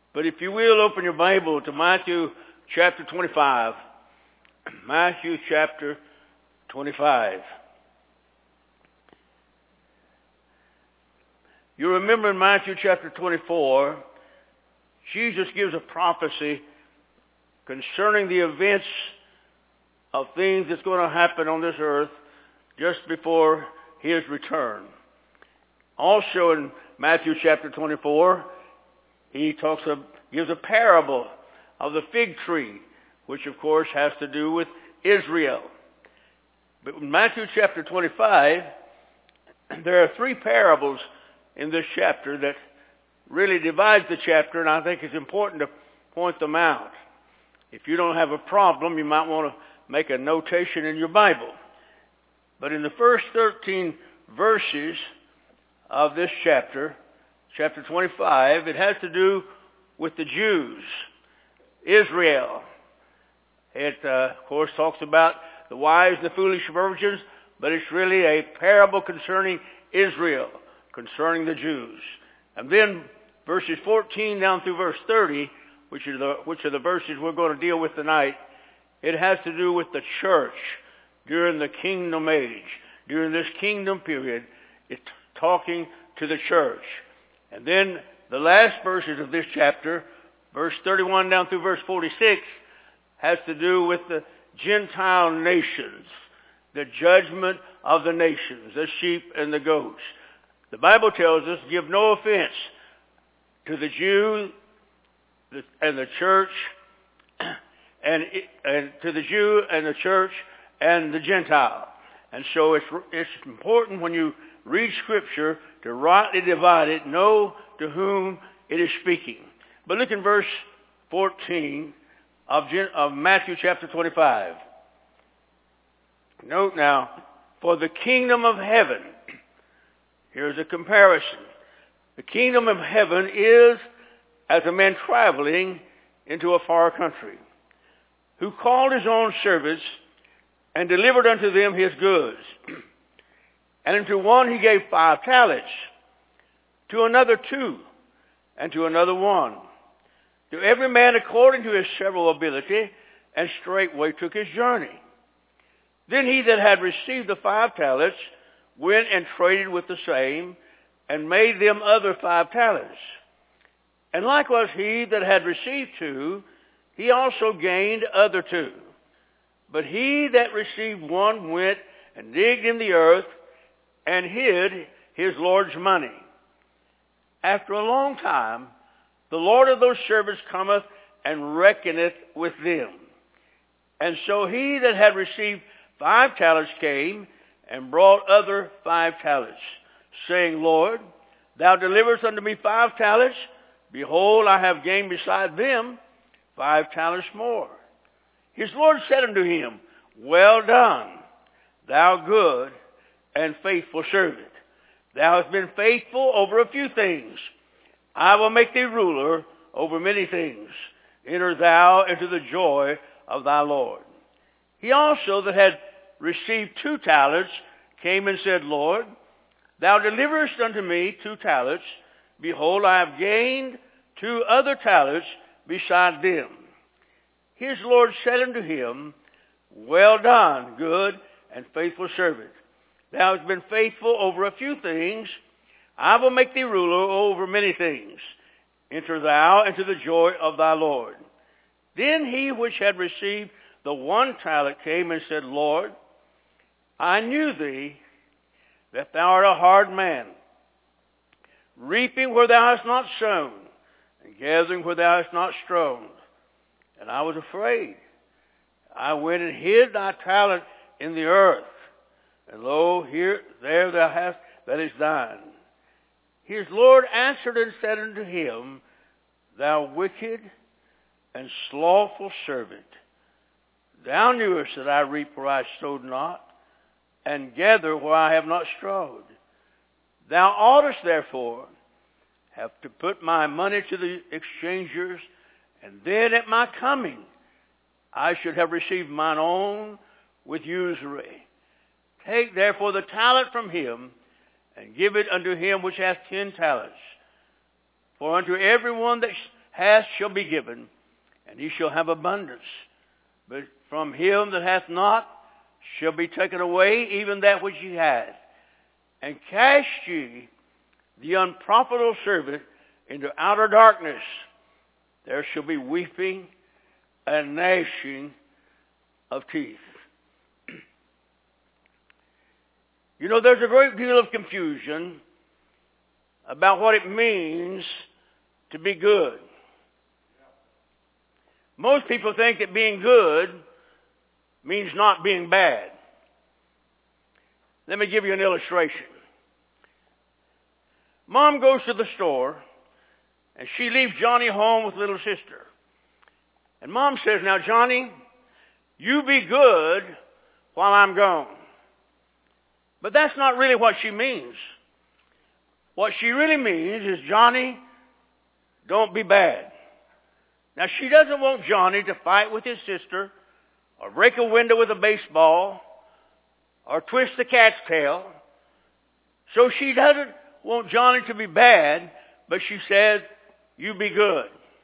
But if you will, open your Bible to Matthew chapter 25. Matthew chapter 25. You remember in Matthew chapter 24, Jesus gives a prophecy concerning the events of things that's going to happen on this earth just before his return. Also in Matthew chapter 24, he gives a parable of the fig tree, which of course has to do with Israel. But in Matthew chapter 25, there are three parables in this chapter that really divides the chapter, and I think it's important to point them out. If you don't have a problem, you might want to make a notation in your Bible. But in the first 13 verses of this chapter, chapter 25, it has to do with the Jews, Israel. It, of course, talks about the wise and the foolish virgins, but it's really a parable concerning Israel, concerning the Jews. And then verses 14 down through verse 30, which are the verses we're going to deal with tonight, it has to do with the church during the kingdom age. During this kingdom period, it's talking to the church. And then the last verses of this chapter, verse 31 down through verse 46, has to do with the Gentile nations, the judgment of the nations, the sheep and the goats. The Bible tells us, give no offense to the Jew and the church, and to the Jew and the church and the Gentile. And so it's important when you read Scripture to rightly divide it, know to whom it is speaking. But look in verse 14 of Matthew chapter 25. Note now, for the kingdom of heaven, here's a comparison. The kingdom of heaven is as a man traveling into a far country, who called his own servants and delivered unto them his goods. And unto one he gave 5 talents, to another 2, and to another 1, to every man according to his several ability, and straightway took his journey. Then he that had received the 5 talents went and traded with the same, and made them other 5 talents. And likewise he that had received 2, he also gained other 2. But he that received 1 went and digged in the earth, and hid his Lord's money. After a long time, the Lord of those servants cometh and reckoneth with them. And so he that had received 5 talents came and brought other 5 talents, saying, Lord, thou deliverest unto me 5 talents. Behold, I have gained beside them 5 talents more. His Lord said unto him, Well done, thou good and faithful servant. Thou hast been faithful over a few things. I will make thee ruler over many things. Enter thou into the joy of thy Lord. He also that had received 2 talents came and said, Lord, thou deliverest unto me 2 talents. Behold, I have gained 2 other talents beside them. His Lord said unto him, Well done, good and faithful servant. Thou hast been faithful over a few things. I will make thee ruler over many things. Enter thou into the joy of thy Lord. Then he which had received the 1 talent came and said, Lord, I knew thee, that thou art a hard man, reaping where thou hast not sown, and gathering where thou hast not strewn. And I was afraid. I went and hid thy talent in the earth. And lo, there thou hast that is thine. His Lord answered and said unto him, Thou wicked and slothful servant, thou knewest that I reap where I sowed not, and gather where I have not strawed. Thou oughtest therefore have to put my money to the exchangers, and then at my coming I should have received mine own with usury. Take therefore the talent from him, and give it unto him which hath 10 talents. For unto every one that hath shall be given, and he shall have abundance. But from him that hath not shall be taken away even that which he hath. And cast ye the unprofitable servant into outer darkness. There shall be weeping and gnashing of teeth. You know, there's a great deal of confusion about what it means to be good. Most people think that being good means not being bad. Let me give you an illustration. Mom goes to the store, and she leaves Johnny home with little sister. And Mom says, now, Johnny, you be good while I'm gone. But that's not really what she means. What she really means is, Johnny, don't be bad. Now, she doesn't want Johnny to fight with his sister, or break a window with a baseball, or twist the cat's tail. So she doesn't want Johnny to be bad, but she says, you be good.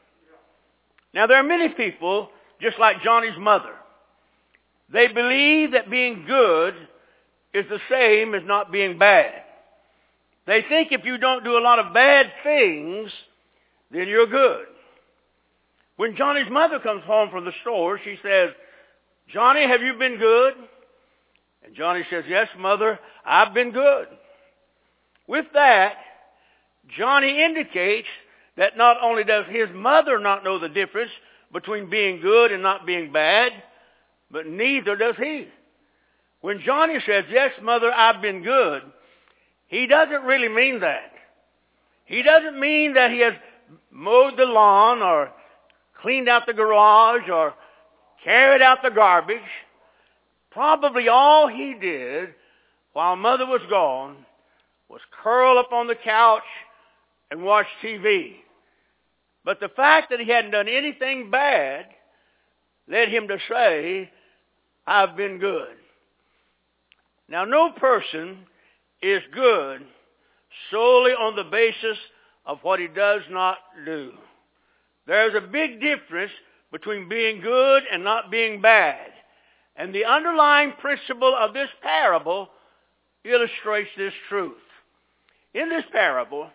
Now, there are many people, just like Johnny's mother. They believe that being good is the same as not being bad. They think if you don't do a lot of bad things, then you're good. When Johnny's mother comes home from the store, she says, Johnny, have you been good? And Johnny says, yes, Mother, I've been good. With that, Johnny indicates that not only does his mother not know the difference between being good and not being bad, but neither does he. When Johnny says, yes, Mother, I've been good, he doesn't really mean that. He doesn't mean that he has mowed the lawn or cleaned out the garage or carried out the garbage. Probably all he did while Mother was gone was curl up on the couch and watch TV. But the fact that he hadn't done anything bad led him to say, I've been good. Now, no person is good solely on the basis of what he does not do. There's a big difference between being good and not being bad. And the underlying principle of this parable illustrates this truth. In this parable,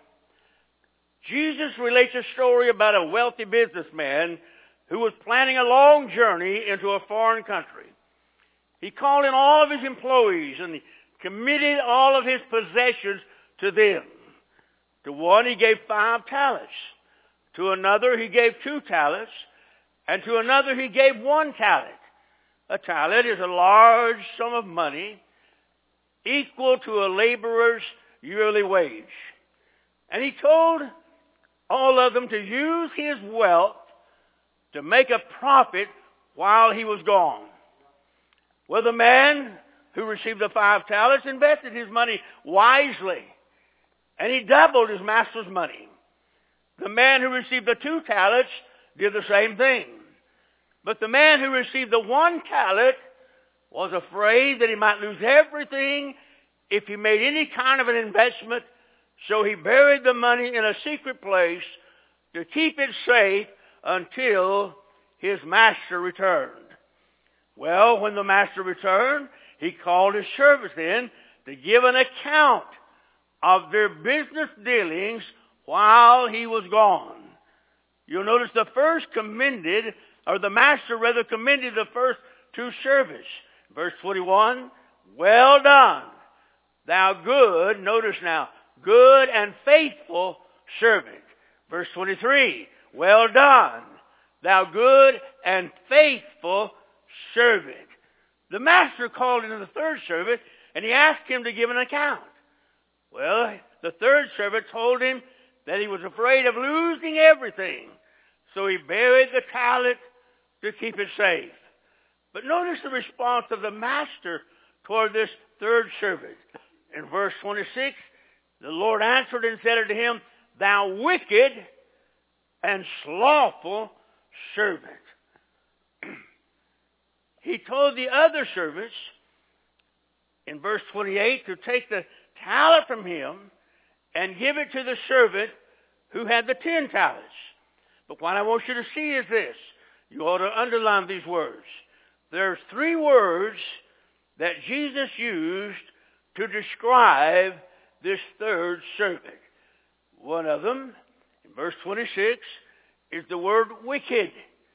Jesus relates a story about a wealthy businessman who was planning a long journey into a foreign country. He called in all of his employees and he committed all of his possessions to them. To one he gave 5 talents. To another he gave 2 talents. And to another he gave 1 talent. A talent is a large sum of money equal to a laborer's yearly wage. And he told all of them to use his wealth to make a profit while he was gone. Well, the man who received the 5 talents invested his money wisely, and he doubled his master's money. The man who received the 2 talents did the same thing. But the man who received the 1 talent was afraid that he might lose everything if he made any kind of an investment, so he buried the money in a secret place to keep it safe until his master returned. Well, when the master returned, he called his servants in to give an account of their business dealings while he was gone. You'll notice the master commended the first 2 servants. Verse 21, well done, thou good, notice now, good and faithful servant. Verse 23, well done, thou good and faithful servant. The master called in the 3rd servant and he asked him to give an account. Well, the 3rd servant told him that he was afraid of losing everything, so he buried the talent to keep it safe. But notice the response of the master toward this 3rd servant. In verse 26, the Lord answered and said unto him, thou wicked and slothful servant. He told the other servants, in verse 28, to take the talent from him and give it to the servant who had the 10 talents. But what I want you to see is this. You ought to underline these words. There's 3 words that Jesus used to describe this third servant. One of them, in verse 26, is the word wicked.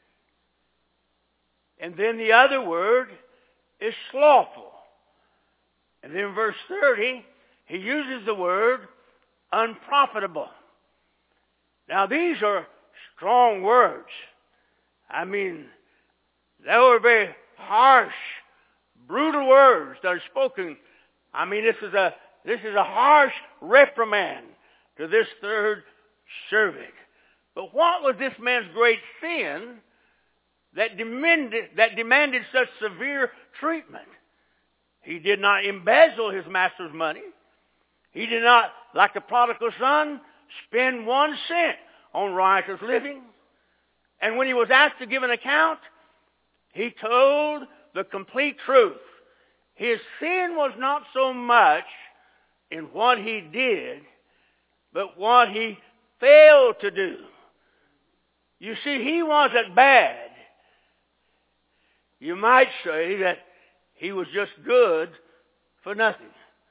And then the other word is slothful. And then in verse 30, he uses the word unprofitable. Now these are strong words. I mean, they were very harsh, brutal words that are spoken. I mean, this is a harsh reprimand to this third servant. But what was this man's great sin that demanded such severe treatment? He did not embezzle his master's money. He did not, like the prodigal son, spend 1 cent on riotous living. And when he was asked to give an account, he told the complete truth. His sin was not so much in what he did, but what he failed to do. You see, he wasn't bad. You might say that he was just good for nothing.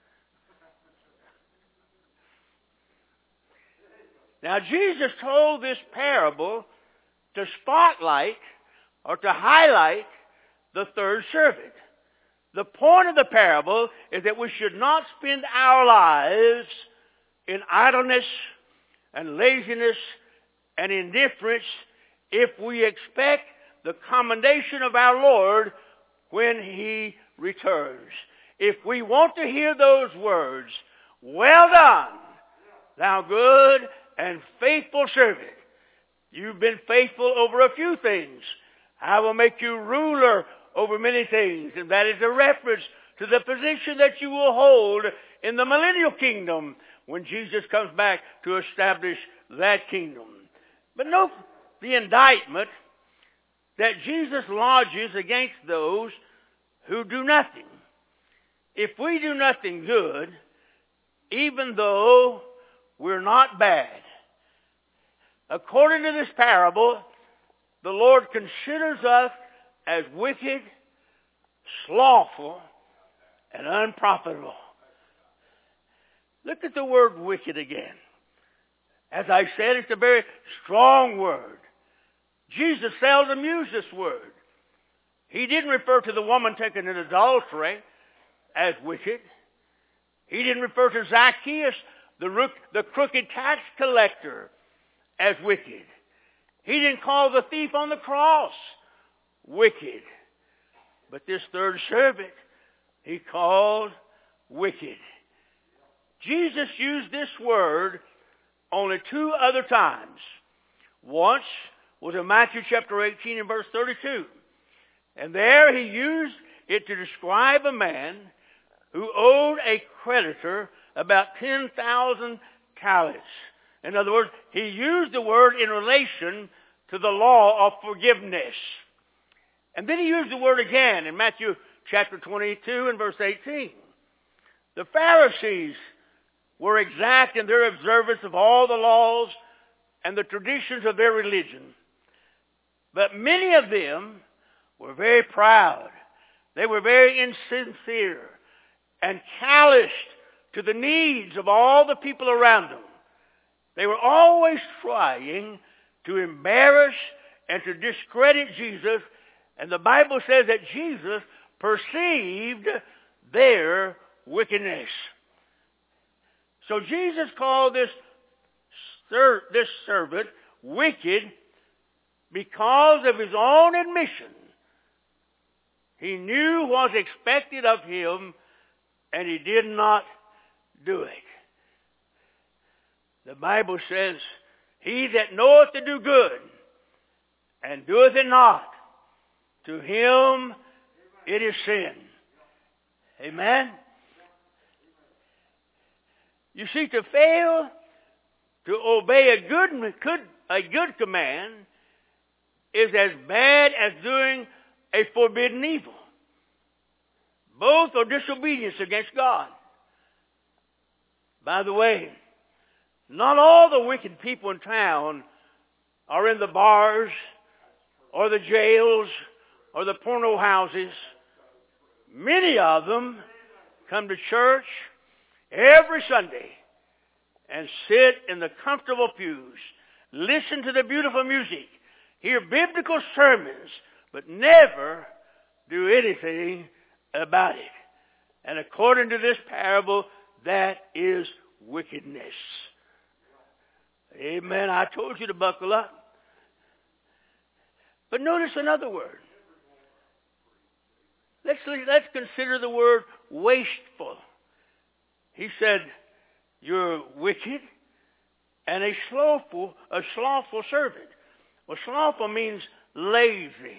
Now, Jesus told this parable to spotlight or to highlight the third servant. The point of the parable is that we should not spend our lives in idleness and laziness and indifference if we expect the commendation of our Lord when He returns. If we want to hear those words, "Well done, thou good and faithful servant. You've been faithful over a few things. I will make you ruler over many things." And that is a reference to the position that you will hold in the millennial kingdom when Jesus comes back to establish that kingdom. But note the indictment that Jesus lodges against those who do nothing. If we do nothing good, even though we're not bad, according to this parable, the Lord considers us as wicked, slothful, and unprofitable. Look at the word wicked again. As I said, it's a very strong word. Jesus seldom used this word. He didn't refer to the woman taken in adultery as wicked. He didn't refer to Zacchaeus, the crooked tax collector, as wicked. He didn't call the thief on the cross wicked. But this third servant, he called wicked. Jesus used this word only 2 other times. Once was in Matthew chapter 18 and verse 32. And there he used it to describe a man who owed a creditor about 10,000 talents. In other words, he used the word in relation to the law of forgiveness. And then he used the word again in Matthew chapter 22 and verse 18. The Pharisees were exact in their observance of all the laws and the traditions of their religion. But many of them were very proud. They were very insincere and calloused to the needs of all the people around them. They were always trying to embarrass and to discredit Jesus, and the Bible says that Jesus perceived their wickedness. So Jesus called this servant wicked because of his own admission. He knew what was expected of him, and he did not do it. The Bible says, "He that knoweth to do good, and doeth it not, to him it is sin." Amen? You see, to fail to obey a good command is as bad as doing a forbidden evil. Both are disobedience against God. By the way, not all the wicked people in town or in the bars or the jails or the porno houses. Many of them come to church every Sunday and sit in the comfortable pews, listen to the beautiful music, hear biblical sermons, but never do anything about it. And according to this parable, that is wickedness. Amen. I told you to buckle up. But notice another word. Let's consider the word wasteful. He said, you're wicked and a slothful servant. Well, slothful means lazy.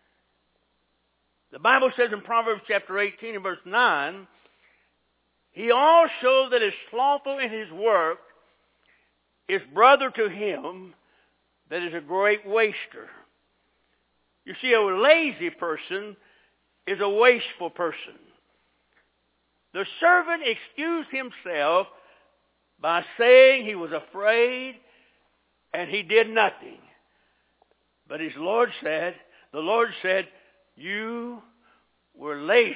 The Bible says in Proverbs chapter 18 and verse 9, he also that is slothful in his work is brother to him that is a great waster. You see, a lazy person is a wasteful person. The servant excused himself by saying he was afraid and he did nothing. But the Lord said, you were lazy.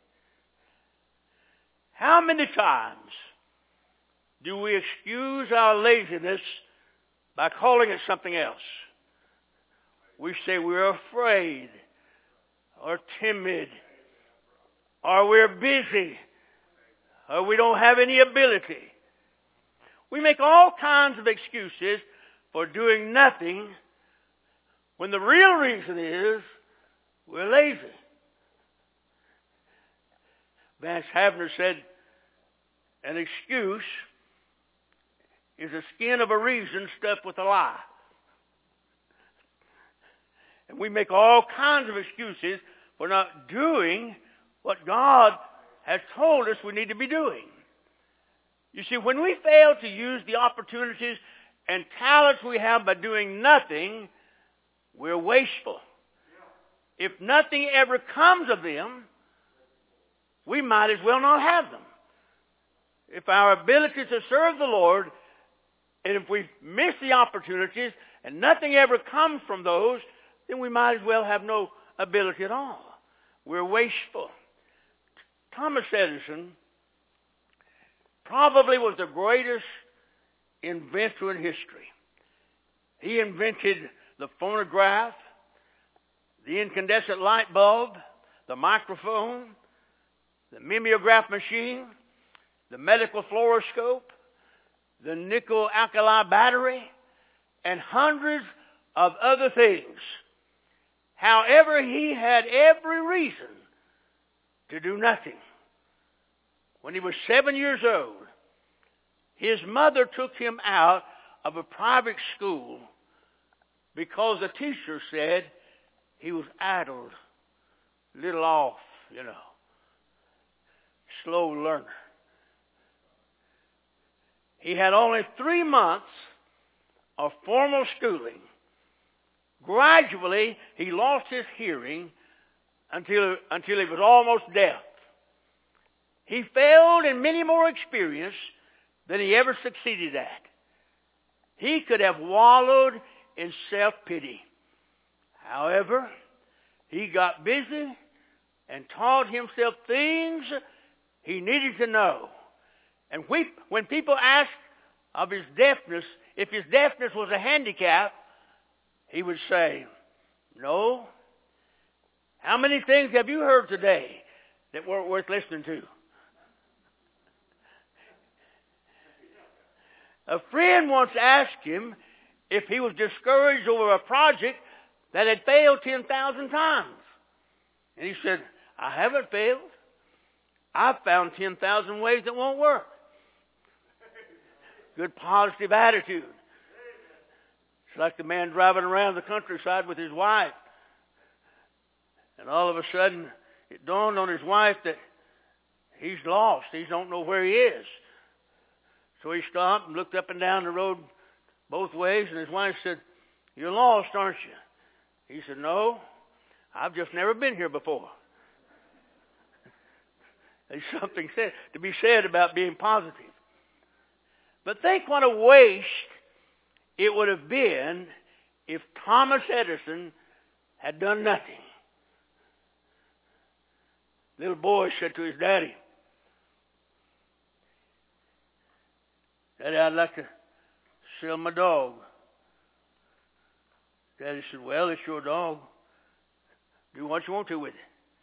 How many times do we excuse our laziness by calling it something else? We say we're afraid or timid or we're busy or we don't have any ability. We make all kinds of excuses for doing nothing when the real reason is we're lazy. Vance Havner said, an excuse is the skin of a reason stuffed with a lie. And we make all kinds of excuses for not doing what God has told us we need to be doing. You see, when we fail to use the opportunities and talents we have by doing nothing, we're wasteful. If nothing ever comes of them, we might as well not have them. If our ability to serve the Lord, and if we miss the opportunities and nothing ever comes from those, then we might as well have no ability at all. We're wasteful. Thomas Edison probably was the greatest inventor in history. He invented the phonograph, the incandescent light bulb, the microphone, the mimeograph machine, the medical fluoroscope, the nickel alkali battery, and hundreds of other things. However, he had every reason to do nothing. When he was 7 years old, his mother took him out of a private school because the teacher said he was idle, little off, slow learner. He had only 3 months of formal schooling. Gradually, he lost his hearing until he was almost deaf. He failed in many more experiences than he ever succeeded at. He could have wallowed in self-pity. However, he got busy and taught himself things he needed to know. And when people asked of his deafness, if his deafness was a handicap, he would say, no. How many things have you heard today that weren't worth listening to? A friend once asked him if he was discouraged over a project that had failed 10,000 times. And he said, I haven't failed. I've found 10,000 ways that won't work. Good positive attitude. It's like the man driving around the countryside with his wife. And all of a sudden, it dawned on his wife that he's lost. He don't know where he is. So he stopped and looked up and down the road both ways, and his wife said, you're lost, aren't you? He said, no, I've just never been here before. There's something to be said about being positive. But think what a waste it would have been if Thomas Edison had done nothing. Little boy said to his daddy, "Daddy, I'd like to sell my dog." Daddy said, "Well, it's your dog. Do what you want to with it."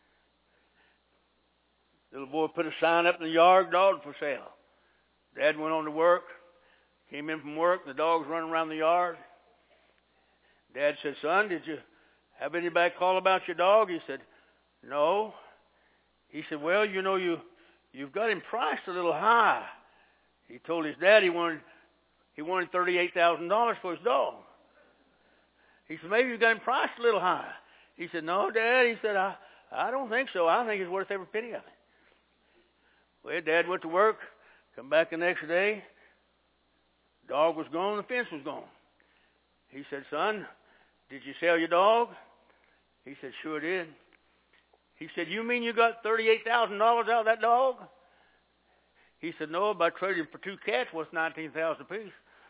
Little boy put a sign up in the yard, "Dog for sale." Dad went on to work, came in from work, the dog's running around the yard. Dad said, "Son, did you have anybody call about your dog?" He said, "No." He said, "Well, you know, you've got him priced a little high." He told his dad he wanted $38,000 for his dog. He said, "Maybe you got him priced a little high." He said, "No, Dad." He said, I don't think so. I think it's worth every penny of it." Well, Dad went to work, come back the next day. Dog was gone, the fence was gone. He said, "Son, did you sell your dog?" He said, "Sure did." He said, "You mean you got $38,000 out of that dog?" He said, "No, by trading for 2 cats worth $19,000 apiece."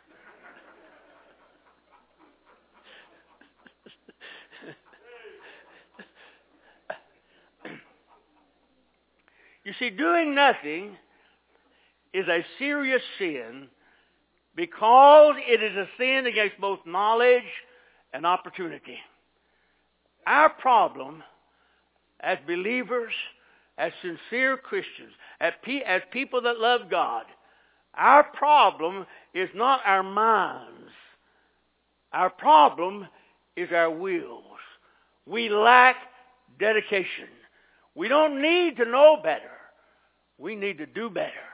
You see, doing nothing is a serious sin because it is a sin against both knowledge and opportunity. Our problem as believers, as sincere Christians, as people that love God, our problem is not our minds. Our problem is our wills. We lack dedication. We don't need to know better. We need to do better.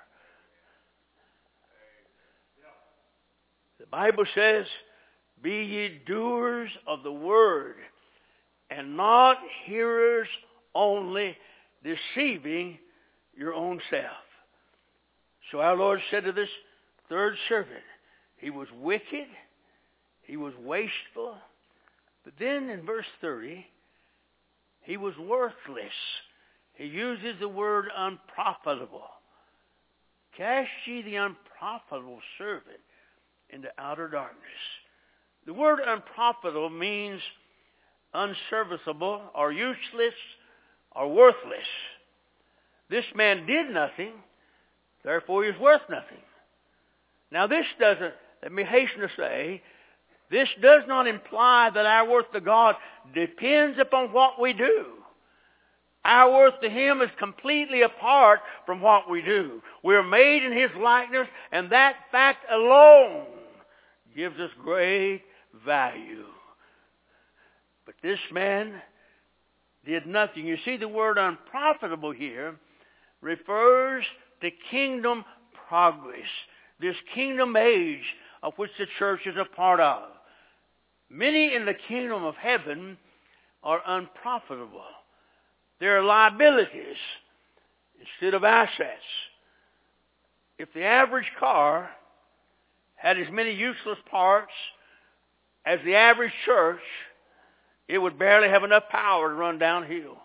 The Bible says, "Be ye doers of the word, and not hearers only, deceiving your own self." So our Lord said to this third servant, he was wicked, he was wasteful, but then in verse 30, he was worthless. He uses the word unprofitable. "Cast ye the unprofitable servant into outer darkness." The word unprofitable means unserviceable or useless or worthless. This man did nothing, therefore he is worth nothing. Now let me hasten to say, this does not imply that our worth to God depends upon what we do. Our worth to Him is completely apart from what we do. We're made in His likeness, and that fact alone gives us great value. But this man did nothing. You see, the word unprofitable here refers to kingdom progress, this kingdom age of which the church is a part of. Many in the kingdom of heaven are unprofitable. They're liabilities instead of assets. If the average car had as many useless parts as the average church, it would barely have enough power to run downhill.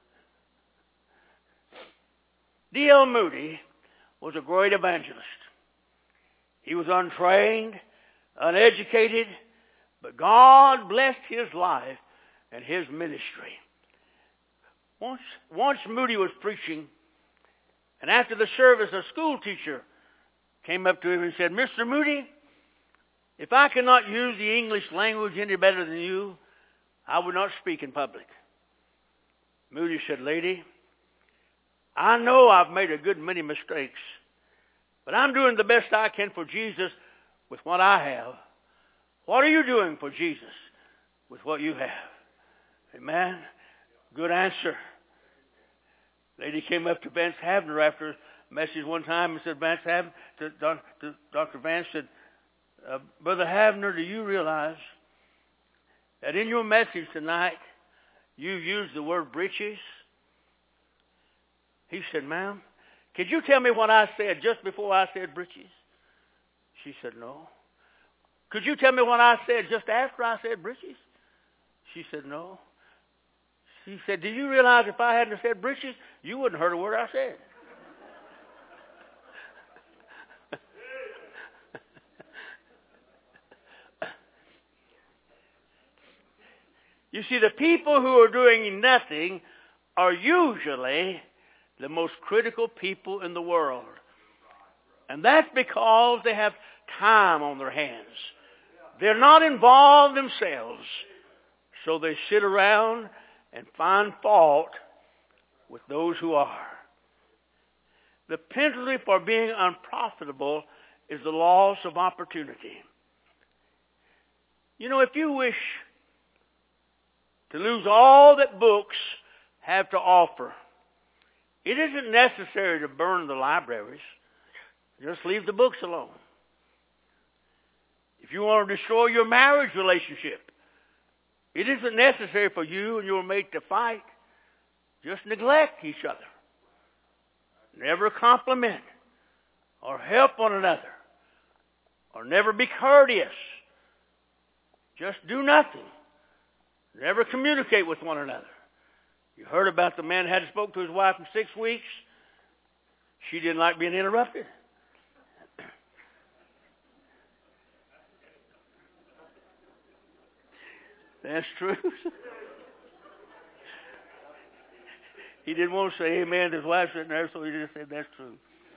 D.L. Moody was a great evangelist. He was untrained, uneducated, but God blessed his life and his ministry. Once Moody was preaching, and after the service, a school teacher came up to him and said, "Mr. Moody, if I cannot use the English language any better than you, I would not speak in public." Moody said, "Lady, I know I've made a good many mistakes, but I'm doing the best I can for Jesus with what I have. What are you doing for Jesus with what you have?" Amen. Good answer. Lady came up to Vance Havner after a message one time and said, Dr. Vance said, "Brother Havner, do you realize that in your message tonight, you used the word breeches?" He said, "Ma'am, could you tell me what I said just before I said breeches?" She said, "No." "Could you tell me what I said just after I said breeches?" She said, "No." She said, "Do you realize if I hadn't said breeches, you wouldn't have heard a word I said?" You see, the people who are doing nothing are usually the most critical people in the world. And that's because they have time on their hands. They're not involved themselves. So they sit around and find fault with those who are. The penalty for being unprofitable is the loss of opportunity. You know, if you wish to lose all that books have to offer, it isn't necessary to burn the libraries. Just leave the books alone. If you want to destroy your marriage relationship, it isn't necessary for you and your mate to fight. Just neglect each other. Never compliment or help one another, or never be courteous. Just do nothing. Never communicate with one another. You heard about the man who hadn't spoken to his wife in 6 weeks? She didn't like being interrupted. That's true. He didn't want to say amen to his wife sitting there, so he just said, that's true.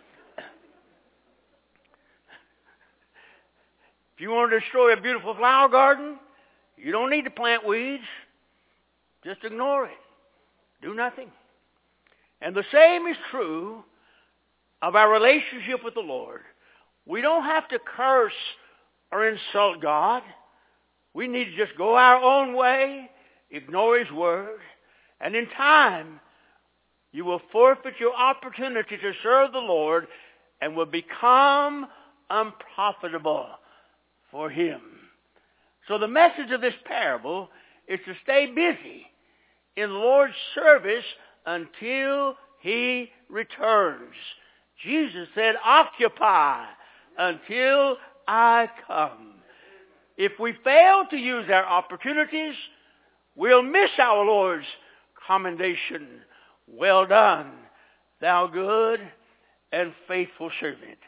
If you want to destroy a beautiful flower garden, you don't need to plant weeds. Just ignore it. Do nothing. And the same is true of our relationship with the Lord. We don't have to curse or insult God. We need to just go our own way, ignore His Word, and in time, you will forfeit your opportunity to serve the Lord and will become unprofitable for Him. So the message of this parable is to stay busy in the Lord's service until He returns. Jesus said, occupy until I come. If we fail to use our opportunities, we'll miss our Lord's commendation. Well done, thou good and faithful servant.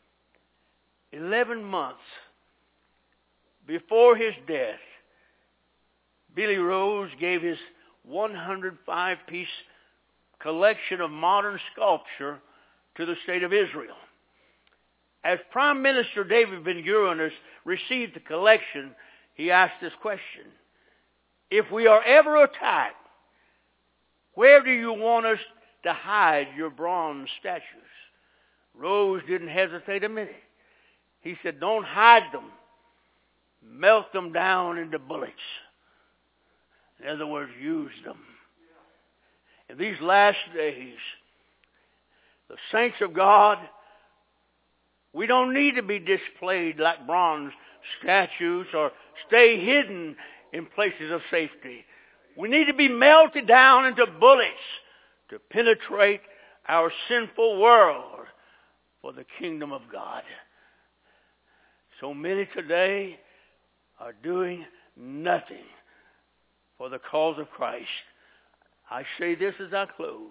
11 months before his death, Billy Rose gave his 105-piece collection of modern sculpture to the state of Israel. As Prime Minister David Ben-Gurion has received the collection, he asked this question: if we are ever attacked, where do you want us to hide your bronze statues? Rose didn't hesitate a minute. He said, don't hide them. Melt them down into bullets. In other words, use them. In these last days, the saints of God, we don't need to be displayed like bronze statues or stay hidden in places of safety. We need to be melted down into bullets to penetrate our sinful world for the kingdom of God. So many today are doing nothing for the cause of Christ. I say this as I close.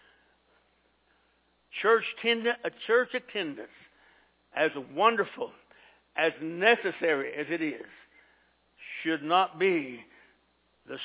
Church attendance, as wonderful, as necessary as it is, should not be the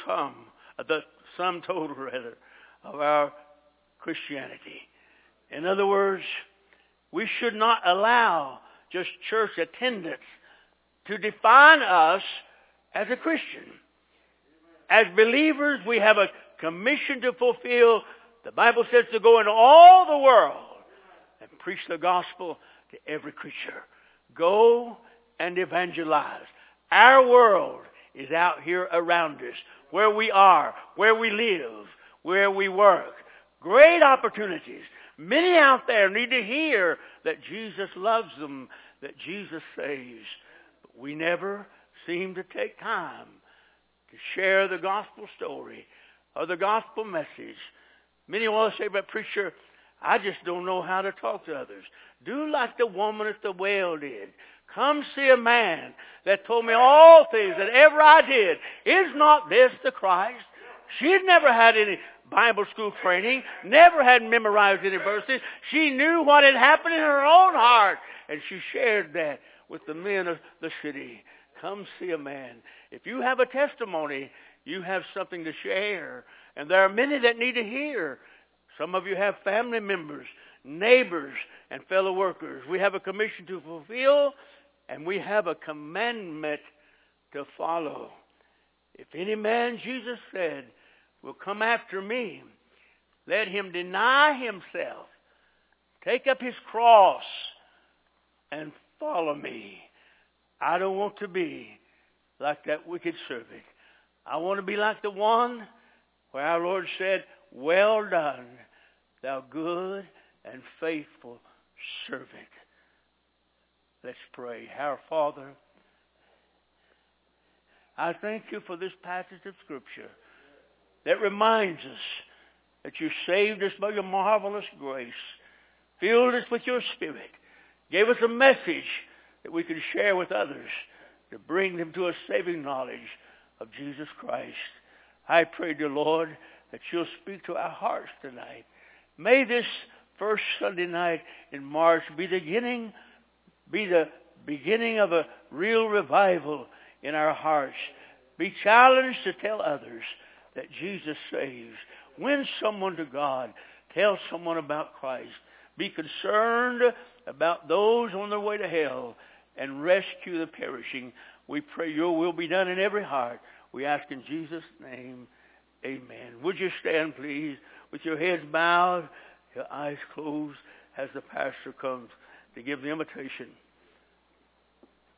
sum total of our Christianity. In other words, we should not allow just church attendance to define us as a Christian. As believers, we have a commission to fulfill. The Bible says to go into all the world and preach the gospel to every creature. Go and evangelize. Our world is out here around us, where we are, where we live, where we work. Great opportunities. Many out there need to hear that Jesus loves them, that Jesus saves. But we never seem to take time to share the gospel story or the gospel message. Many want to say, but preacher, I just don't know how to talk to others. Do like the woman at the well did. Come see a man that told me all things that ever I did. Is not this the Christ? She had never had any Bible school training, never had memorized any verses. She knew what had happened in her own heart, and she shared that with the men of the city. Come see a man. If you have a testimony, you have something to share. And there are many that need to hear. Some of you have family members, neighbors, and fellow workers. We have a commission to fulfill, and we have a commandment to follow. If any man, Jesus said, will come after me, let him deny himself, take up his cross, and follow me. I don't want to be like that wicked servant. I want to be like the one where our Lord said, well done, thou good and faithful servant. Let's pray. Our Father, I thank you for this passage of Scripture that reminds us that you saved us by your marvelous grace, filled us with your Spirit, gave us a message that we could share with others to bring them to a saving knowledge of Jesus Christ. I pray, dear Lord, that you'll speak to our hearts tonight. May this first Sunday night in March be the beginning of a real revival in our hearts. Be challenged to tell others that Jesus saves. Win someone to God. Tell someone about Christ. Be concerned about those on their way to hell and rescue the perishing. We pray your will be done in every heart. We ask in Jesus' name, amen. Would you stand, please, with your heads bowed, your eyes closed, as the pastor comes to give the invitation.